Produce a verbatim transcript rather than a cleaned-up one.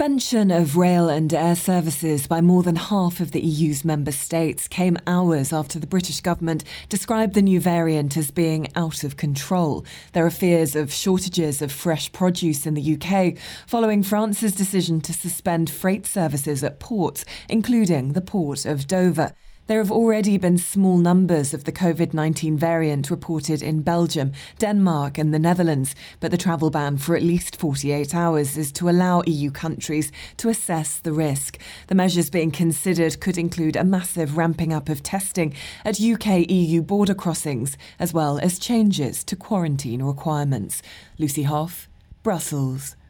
suspension of rail and air services by more than half of the E U's member states came hours after the British government described the new variant as being out of control. There are fears of shortages of fresh produce in the U K following France's decision to suspend freight services at ports, including the port of Dover. There have already been small numbers of the covid nineteen variant reported in Belgium, Denmark and the Netherlands, but the travel ban for at least forty-eight hours is to allow E U countries to assess the risk. The measures being considered could include a massive ramping up of testing at U K-E U border crossings, as well as changes to quarantine requirements. Lucy Hoff, Brussels.